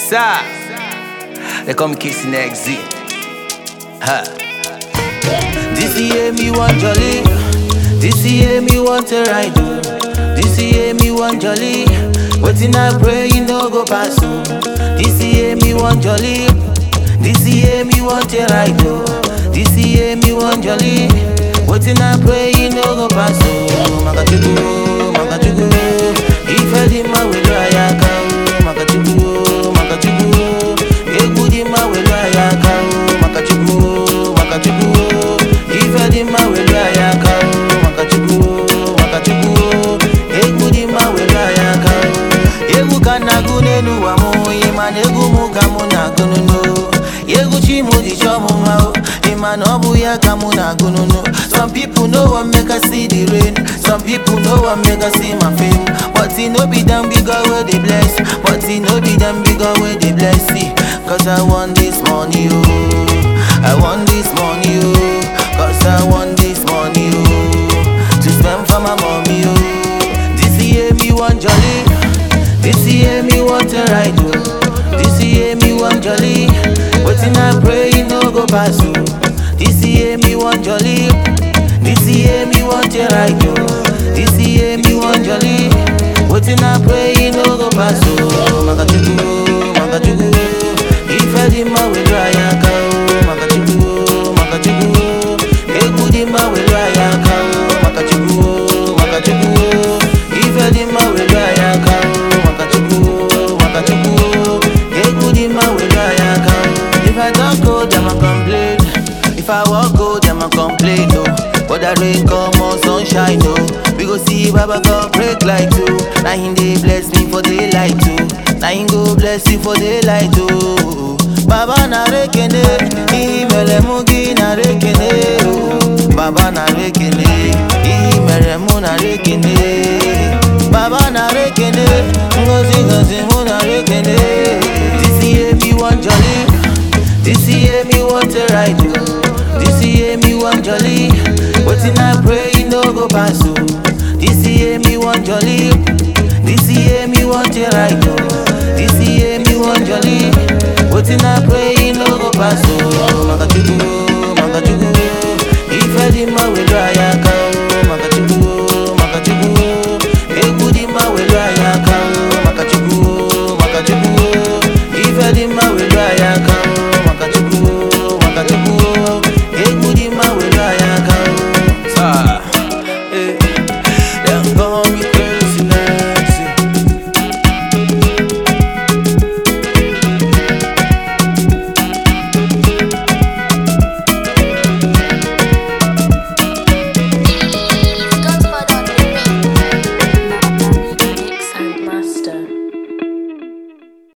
Sir, they call me Casey Next Z. Ha. This year me want jolly. This year me want a ride. This year me want jolly. Waiting I pray you no go pass. This year me want jolly. This year me want a ride. This year me want jolly. Waiting I pray you no go pass. Makachugu, makachugu. If I did my way, I can. Makachugu, makachugu. Egudi my way, I can. Makachugu, makachugu. If I did my way, I can. Makachugu, makachugu. Egudi my way, I can. Egu kana gunenu wa mo, iman egu muka muna gununu. Egu chimu di chomu mao, iman obu ya kamuna gununu. Some people know what make us see the rain. Some people know what make us see my fame. But it no be them bigger where they bless. But it no be them bigger where they bless. See, cause I want this money, oh. I want this money, oh. Cause I want this money, oh. To spend for my mommy, oh. This year me want jolly. This year me want a ride, oh. This year me want jolly. Waiting I pray you no go pass, oh. This year me want jolly. This year me want a ride, oh. This year me want jolly. Waiting I pray you no go pass, oh. Makachugu, makachugu. If I did my way, I can. Makachugu, makachugu. Egudi my way, I can. Makachugu, makachugu. If I did my way, I can. Makachugu, makachugu. Egudi my way, I can. If I don't go, them I complain. If I walk, go, them I complain, no. But that rain come on sunshine, no. We go see Baba God break like two. Now him they bless me for daylight too. Now him go bless you for daylight too. Baba na rekene, imele mugi na rekene. Baba na rekene, imele mu na rekene. Baba na rekene, ngozi ngozi mu na rekene. This year me want jolly. This year me want a ride. This year me want jolly. Waiting I pray you no go pass. This year me want jolly. This year me want a ride. This year me want jolly. Waiting I pray you no go pass. Makachugu, makachugu. If I did my way, I can.